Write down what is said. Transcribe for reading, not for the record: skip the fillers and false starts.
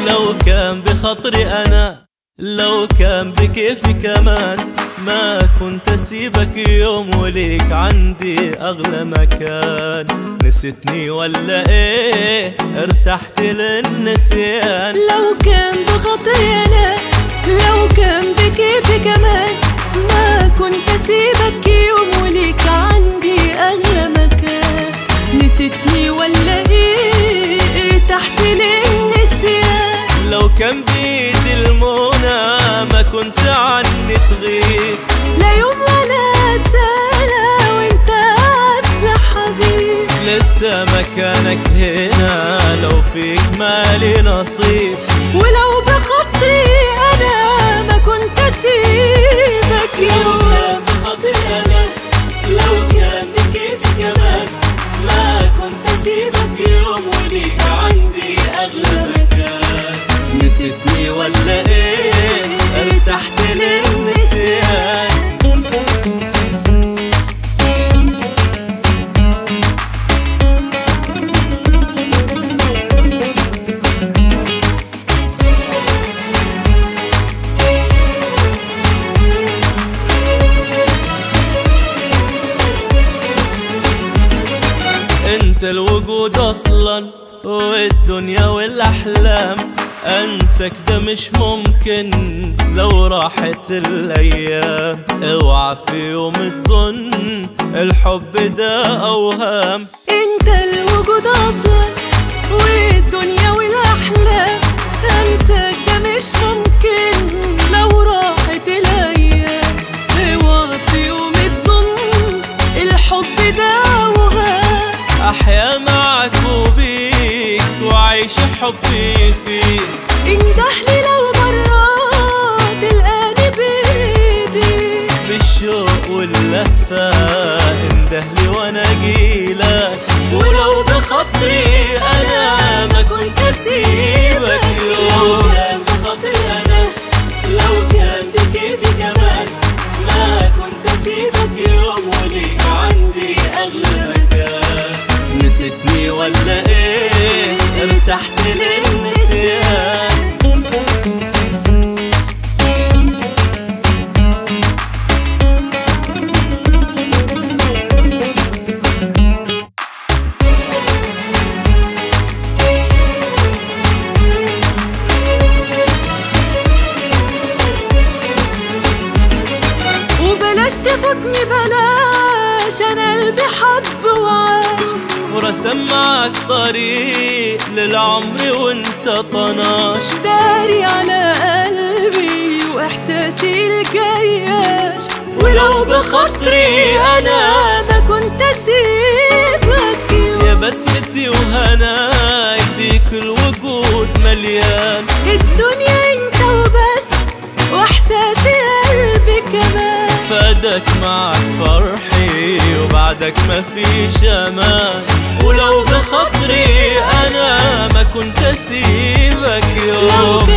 لو كان بخطري أنا، لو كان بكيفي كمان، ما كنت أسيبك يوم وليك عندي أغلى مكان. نسيتني ولا إيه؟ ارتحت للنسيان. لو كان بخطري أنا، لو كان بكيفي كمان، ما كنت أسيبك يوم وليك عندي أغلى مكان. نسيتني ولا إيه؟ ارتحت للنسيان. لو كان بيدي المنى ما كنت عني تغيب، لا يوم ولا سنة وانت أعز حبيب. لسه مكانك هنا لو فيك مالي نصيب. ولو بخطري أنا ما كنت أسيبك يوم. لو كان بخطري أنا، لو كان بكيفي كمان، ما كنت أسيبك يوم وليك عندي أغلى مكان. نسيتني ولا إيه؟ ارتحت للنسيان. انت الوجود اصلا والدنيا والاحلام، انسك ده مش ممكن لو راحت الايام. اوعى في يوم تظن الحب ده اوهام. انت الوجود اصلا والدنيا والاحلام، انساك ده مش ممكن لو راحت الايام. اوعى في يوم تظن الحب ده اوهام. احيا معك وبيك وعيش حبي فيك. اندهلي لو مرات تلقاني بايديك، بالشوق واللهفة اندهلي وانا اجيلك. ولو بخطري انا ما كنت اسيبك يوم. لو كان بخطري انا، لو كان بكيفي كمان، ما كنت اسيبك يوم وليك عندي اغلى مكان. نسيتني ولا ايه؟ ارتحت للنسيان. وبلاش تفوتني بلاش، انا قلبي حب وعاش. ورسم معك طريق للعمر وانت طناش. داري على قلبي واحساسي الجياش. ولو بخطري انا ما كنت اسيبك يوم. يا بسمتي وهناي فيك الوجود مليان. الدنيا انت وبس واحساسي قلبي كمان. فادك معك فرحي وبعدك ما فيش امان. ولو بخطري انا ما كنت اسيبك يوم.